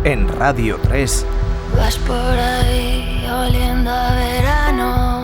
en Radio 3. Vas por ahí oliendo a verano.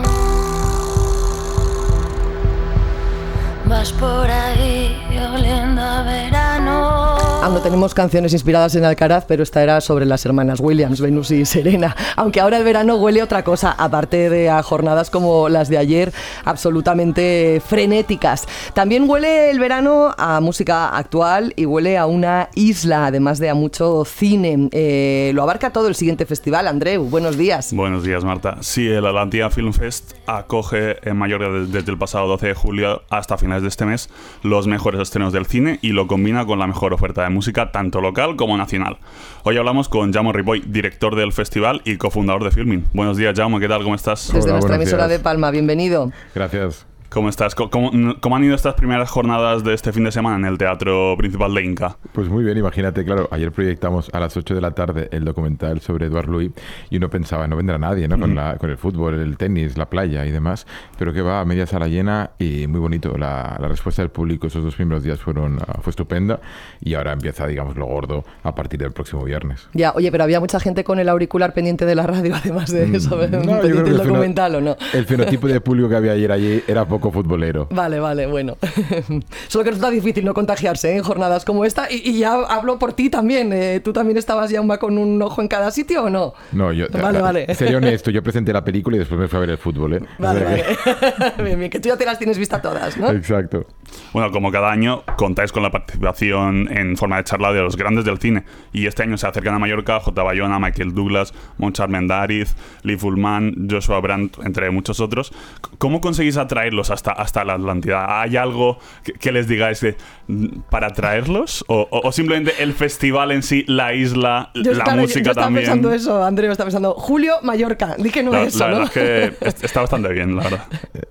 Vas por ahí oliendo a verano. Aún no tenemos canciones inspiradas en Alcaraz, pero esta era sobre las hermanas Williams, Venus y Serena. Aunque ahora el verano huele a otra cosa, aparte de a jornadas como las de ayer, absolutamente frenéticas. También huele el verano a música actual y huele a una isla, además de a mucho cine. Lo abarca todo el siguiente festival. Andreu, buenos días. Buenos días, Marta. Sí, el Atlántida Film Fest acoge en Mallorca desde el pasado 12 de julio hasta finales de este mes los mejores estrenos del cine y lo combina con la mejor oferta de música tanto local como nacional. Hoy hablamos con Jaume Ripoll, director del festival y cofundador de Filmin. Buenos días, Jaume, ¿qué tal? ¿Cómo estás? Desde nuestra emisora de Palma, bienvenido. Gracias. ¿Cómo estás? ¿Cómo han ido estas primeras jornadas de este fin de semana en el Teatro Principal de Inca? Pues muy bien, imagínate, claro, ayer proyectamos a las 8 de la tarde el documental sobre Eduard Louis y uno pensaba, no vendrá nadie, ¿no? Con el fútbol, el tenis, la playa y demás, pero que va a media sala llena y muy bonito. La respuesta del público esos 2 primeros días fue estupenda y ahora empieza, digamos, lo gordo a partir del próximo viernes. Ya, oye, pero había mucha gente con el auricular pendiente de la radio, además de eso, no, pendiente del documental, ¿o no? El fenotipo de público que había ayer allí era poco futbolero. Vale, bueno. Solo que resulta difícil no contagiarse en jornadas como esta y ya hablo por ti también. ¿Tú también estabas ya con un ojo en cada sitio o no? No, yo... Vale. Sería honesto, yo presenté la película y después me fui a ver el fútbol, ¿eh? Vale. Bien, que tú ya te las tienes vistas todas, ¿no? Exacto. Bueno, como cada año contáis con la participación en forma de charla de los grandes del cine y este año se acercan a Mallorca J. Bayona, Michael Douglas, Montserrat Mendariz, Lee Fullman, Joshua Brandt, entre muchos otros. ¿Cómo conseguís atraerlos hasta la Atlántida? ¿Hay algo que les digáis para traerlos? ¿O simplemente el festival en sí, la isla, la música yo también? Estaba pensando eso, Andreu, estaba pensando Julio, Mallorca. Di que no es eso, la ¿no? verdad es que está bastante bien, la verdad.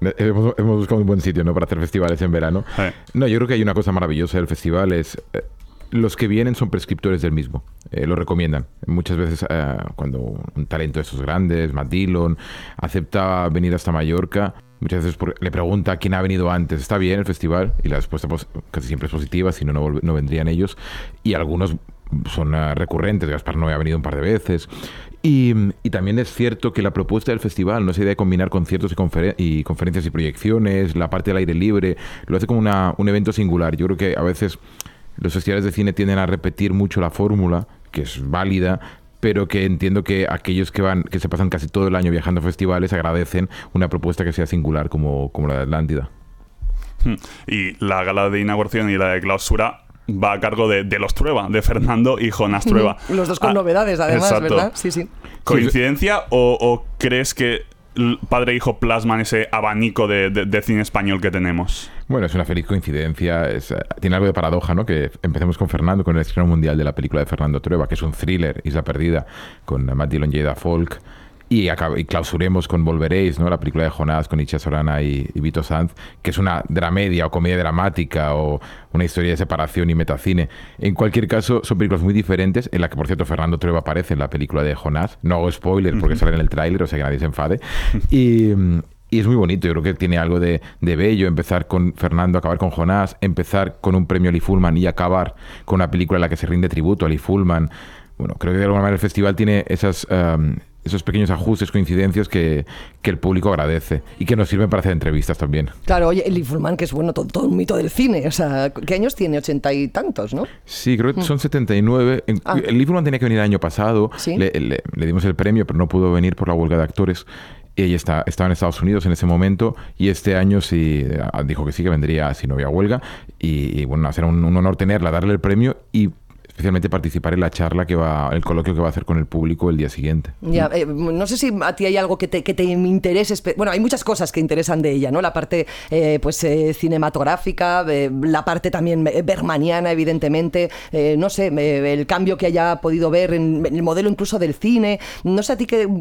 Hemos buscado un buen sitio, ¿no?, para hacer festivales en verano. No, yo creo que hay una cosa maravillosa del festival, es... los que vienen son prescriptores del mismo, lo recomiendan. Muchas veces cuando un talento de esos grandes, Matt Dillon, acepta venir hasta Mallorca, muchas veces le pregunta a quién ha venido antes, ¿está bien el festival? Y la respuesta casi siempre es positiva, si no, no vendrían ellos. Y algunos son recurrentes, Gaspar Noé ha venido un par de veces. Y también es cierto que la propuesta del festival no es idea de combinar conciertos y conferencias y proyecciones, la parte del aire libre, lo hace como un evento singular. Yo creo que a veces los festivales de cine tienden a repetir mucho la fórmula, que es válida, pero que entiendo que aquellos que se pasan casi todo el año viajando a festivales agradecen una propuesta que sea singular como la de Atlántida. Y la gala de inauguración y la de clausura va a cargo de los Trueba, de Fernando y Jonás Trueba. Los dos con novedades, además, exacto. ¿verdad? Sí. ¿Coincidencia o crees que padre e hijo plasman ese abanico de cine español que tenemos? Bueno, es una feliz coincidencia. Tiene algo de paradoja, ¿no? Que empecemos con Fernando, con el estreno mundial de la película de Fernando Trueba, que es un thriller, Isla Perdida, con Matt Dillon y Ada Folk. Y clausuremos con Volveréis, ¿no?, la película de Jonás con Itziar Sorana y Vito Sanz, que es una dramedia o comedia dramática o una historia de separación y metacine. En cualquier caso, son películas muy diferentes, en la que, por cierto, Fernando Trueba aparece en la película de Jonás. No hago spoiler porque sale en el tráiler, o sea que nadie se enfade. Y es muy bonito, yo creo que tiene algo de bello empezar con Fernando, acabar con Jonás, empezar con un premio a Lee Fullman y acabar con una película en la que se rinde tributo a Lee Fullman. Bueno, creo que de alguna manera el festival tiene esos pequeños ajustes, coincidencias que el público agradece y que nos sirven para hacer entrevistas también. Claro, oye, Lee Fullman, que es todo un mito del cine, o sea, ¿qué años tiene? 80 y tantos, ¿no? Sí, creo que son 79. Lee Fullman tenía que venir el año pasado, ¿sí? Le dimos el premio, pero no pudo venir por la huelga de actores. Ella estaba en Estados Unidos en ese momento y este año sí dijo que sí, que vendría si no había huelga y bueno, será un honor tenerla, darle el premio y especialmente participar en la charla el coloquio que va a hacer con el público el día siguiente. Ya, no sé si a ti hay algo que te interese. Bueno, hay muchas cosas que interesan de ella, ¿no? La parte cinematográfica, la parte también bergmaniana, evidentemente. No sé, el cambio que haya podido ver en el modelo incluso del cine. No sé a ti qué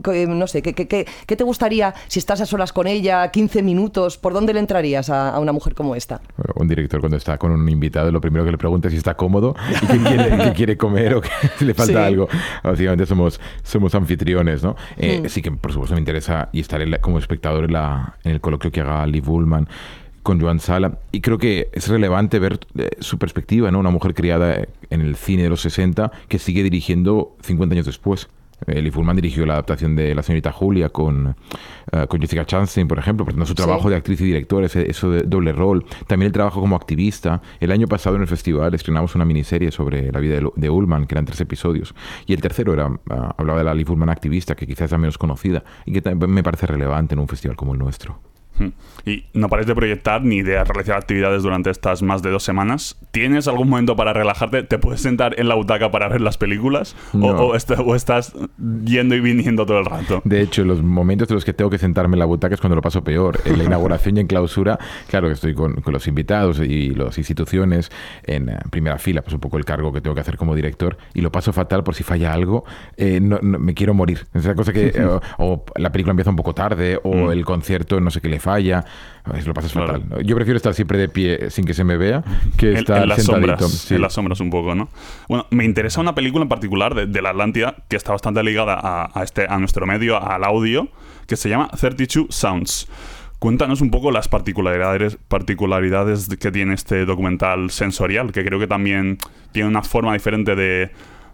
te gustaría, si estás a solas con ella, 15 minutos, ¿por dónde le entrarías a una mujer como esta? Bueno, un director cuando está con un invitado, lo primero que le pregunta es si está cómodo y qué quiere comer o que le falta algo. Básicamente somos anfitriones, ¿no? Sí que por supuesto me interesa y estaré como espectador en el coloquio que haga Lee Fullman. con Joan Sala, y creo que es relevante ver su perspectiva, ¿no? Una mujer criada en el cine de los 60 que sigue dirigiendo 50 años después. Lee Fullman dirigió la adaptación de La señorita Julia con Jessica Chastain, por ejemplo, pero su trabajo de actriz y directora, eso de doble rol. También el trabajo como activista. El año pasado en el festival estrenamos una miniserie sobre la vida de Ullman, que eran 3 episodios. Y el tercero hablaba de la Lee Fullman activista, que quizás es la menos conocida y que también me parece relevante en un festival como el nuestro. Y no pares de proyectar ni de realizar actividades durante estas más de 2 semanas. ¿Tienes algún momento para relajarte? ¿Te puedes sentar en la butaca para ver las películas? No. ¿O estás yendo y viniendo todo el rato? De hecho, los momentos en los que tengo que sentarme en la butaca es cuando lo paso peor. En la inauguración y en clausura, claro que estoy con los invitados y las instituciones en primera fila, pues un poco el cargo que tengo que hacer como director, y lo paso fatal por si falla algo. No, me quiero morir. Es una cosa que o la película empieza un poco tarde, o el concierto no sé qué le falla. Lo pasas fatal. Yo prefiero estar siempre de pie sin que se me vea que estar en las sentadito. Sombras, sí. En las sombras un poco, ¿no? Bueno, me interesa una película en particular de la Atlántida que está bastante ligada a nuestro medio, al audio, que se llama 32 Sounds. Cuéntanos un poco las particularidades que tiene este documental sensorial, que creo que también tiene una forma diferente de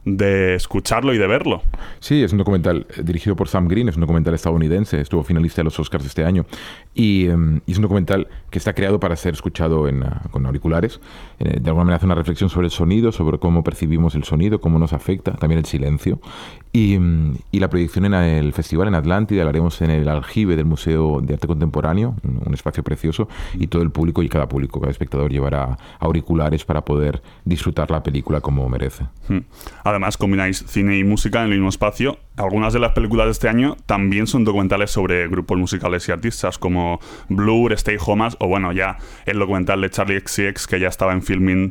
escucharlo y de verlo. Sí, es un documental dirigido por Sam Green, es un documental estadounidense, estuvo finalista de los Oscars este año, y es un documental que está creado para ser escuchado con auriculares. De alguna manera hace una reflexión sobre el sonido, sobre cómo percibimos el sonido, cómo nos afecta, también el silencio. Y la proyección en el festival en Atlántida la haremos en el aljibe del Museo de Arte Contemporáneo, un espacio precioso, y todo el público y cada espectador llevará auriculares para poder disfrutar la película como merece. Además, combináis cine y música en el mismo espacio. Algunas de las películas de este año también son documentales sobre grupos musicales y artistas como Blur, Stay Homas, o bueno, ya el documental de Charli XCX, que ya estaba en filming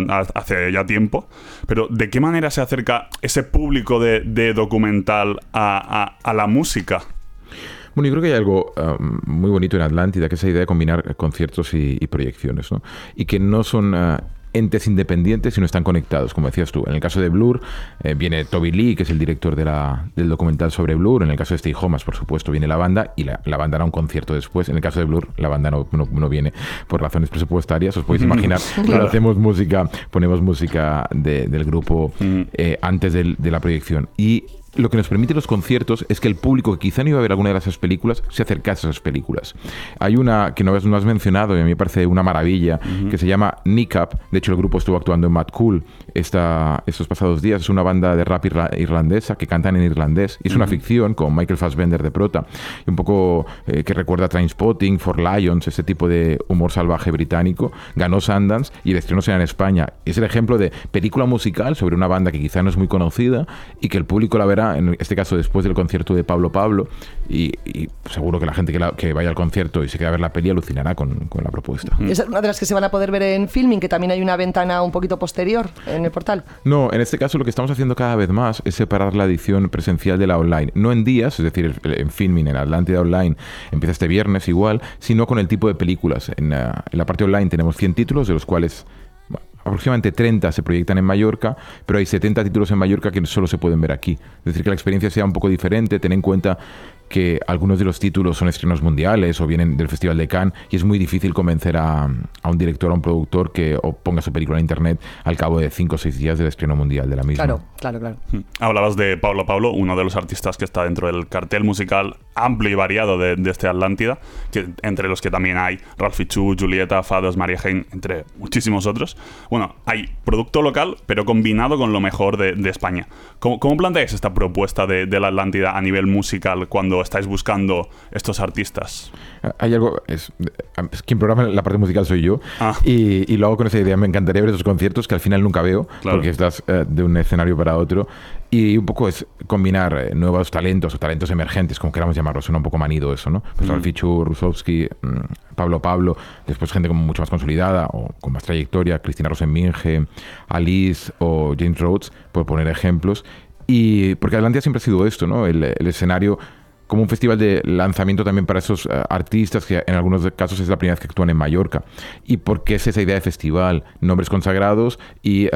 hace ya tiempo. Pero ¿de qué manera se acerca ese público de documental a la música? Bueno, yo creo que hay algo muy bonito en Atlántida, que es esa idea de combinar conciertos y proyecciones, ¿no? Y que no son entes independientes y no están conectados, como decías tú. En el caso de Blur, viene Toby Lee, que es el director del documental sobre Blur. En el caso de Stay Homas, por supuesto, viene la banda, y la banda hará un concierto después. En el caso de Blur, la banda no viene por razones presupuestarias. Os podéis imaginar, claro, hacemos música, ponemos música del grupo antes de la proyección. Y lo que nos permite los conciertos es que el público que quizá no iba a ver alguna de esas películas se acercase a esas películas. Hay una que no has mencionado y a mí me parece una maravilla, que se llama Niqab. De hecho, el grupo estuvo actuando en Mad Cool estos pasados días. Es una banda de rap irlandesa que cantan en irlandés. Y es una ficción con Michael Fassbender de prota. Y un poco que recuerda a Trainspotting, For Lions, ese tipo de humor salvaje británico. Ganó Sundance y el estreno será en España. Es el ejemplo de película musical sobre una banda que quizá no es muy conocida y que el público la verá, en este caso después del concierto de Pablo Pablo, y seguro que la gente que vaya al concierto y se quede a ver la peli alucinará con la propuesta. ¿Es una de las que se van a poder ver en Filming, que también hay una ventana un poquito posterior en el portal? No, en este caso lo que estamos haciendo cada vez más es separar la edición presencial de la online, no en días, es decir, en Filming, en Atlántida Online empieza este viernes igual, sino con el tipo de películas. En la parte online tenemos 100 títulos, de los cuales aproximadamente 30 se proyectan en Mallorca, pero hay 70 títulos en Mallorca que solo se pueden ver aquí. Es decir, que la experiencia sea un poco diferente. Ten en cuenta que algunos de los títulos son estrenos mundiales o vienen del Festival de Cannes, y es muy difícil convencer a un director o a un productor que ponga su película en internet al cabo de 5 o 6 días del estreno mundial de la misma. Claro. Hablabas de Pablo Pablo, uno de los artistas que está dentro del cartel musical amplio y variado de este Atlántida, entre los que también hay Ralphie Chu, Julieta, Fados, María Hein, entre muchísimos otros. Bueno, hay producto local, pero combinado con lo mejor de España. ¿Cómo planteáis esta propuesta de la Atlántida a nivel musical cuando estáis buscando estos artistas? Hay algo, quien programa la parte musical soy yo, y lo hago con esa idea. Me encantaría ver esos conciertos que al final nunca veo, claro, porque estás de un escenario para otro, y un poco es combinar nuevos talentos o talentos emergentes, como queramos llamarlo. Suena un poco manido eso, ¿no? Pues Ralphie Chu, Rusowski, Pablo Pablo, después gente como mucho más consolidada o con más trayectoria, Cristina Rosenminge, Alice o James Rhodes, por poner ejemplos. Y porque Atlántida siempre ha sido esto, ¿no? El escenario como un festival de lanzamiento también para esos artistas que en algunos casos es la primera vez que actúan en Mallorca. Y porque es esa idea de festival, nombres consagrados y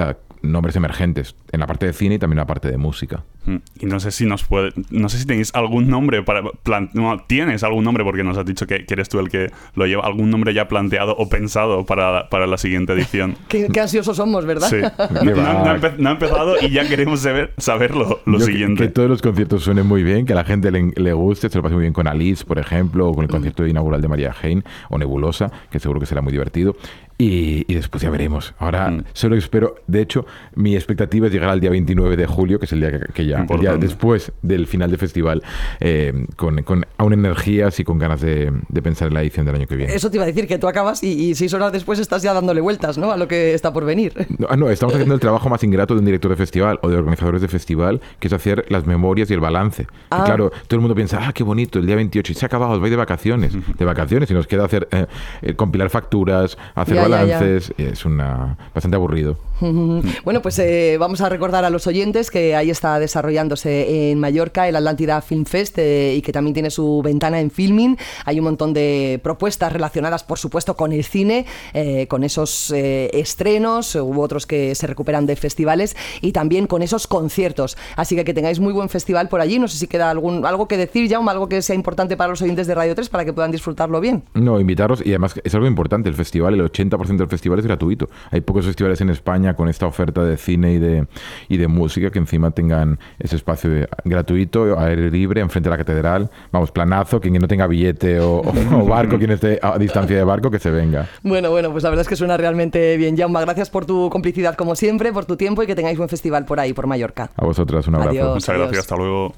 nombres emergentes en la parte de cine y también en la parte de música. Y no sé si tenéis algún nombre tienes algún nombre, porque nos has dicho que eres tú el que lo lleva, algún nombre ya planteado o pensado para la siguiente edición. Qué ansiosos somos, ¿verdad? Sí. No ha empezado y ya queremos saber lo siguiente. Que todos los conciertos suenen muy bien, que a la gente le guste, se lo pase muy bien con Alice, por ejemplo, o con el concierto inaugural de María Hein, o Nebulosa, que seguro que será muy divertido. Y después ya veremos. Ahora solo espero, de hecho, mi expectativa es llegar al día 29 de julio, que es el día que ya, el día después del final del festival, con aún energías y con ganas de pensar en la edición del año que viene. Eso te iba a decir, que tú acabas y 6 horas después estás ya dándole vueltas, ¿no?, a lo que está por venir. No, estamos haciendo el trabajo más ingrato de un director de festival o de organizadores de festival, que es hacer las memorias y el balance. Y claro, todo el mundo piensa, qué bonito, el día 28, y se ha acabado, os vais de vacaciones. De vacaciones, y nos queda hacer compilar facturas, hacer balances, es bastante aburrido. Bueno, pues vamos a recordar a los oyentes que ahí está desarrollándose en Mallorca el Atlántida Film Fest, y que también tiene su ventana en Filmin. Hay un montón de propuestas relacionadas, por supuesto, con el cine, con esos estrenos u otros que se recuperan de festivales, y también con esos conciertos. Así que tengáis muy buen festival por allí. No sé si queda algo que decir, Jaume, algo que sea importante para los oyentes de Radio 3 para que puedan disfrutarlo bien. No, invitarlos, y además es algo importante, el festival, el 80% del festival es gratuito. Hay pocos festivales en España con esta oferta de cine y de música que encima tengan ese espacio gratuito, aire libre, enfrente de la catedral. Vamos, planazo, quien no tenga billete o barco, quien esté a distancia de barco, que se venga. Bueno, pues la verdad es que suena realmente bien. Jaume, gracias por tu complicidad como siempre, por tu tiempo, y que tengáis buen festival por ahí, por Mallorca. A vosotras, un abrazo. Adiós, muchas gracias, hasta luego.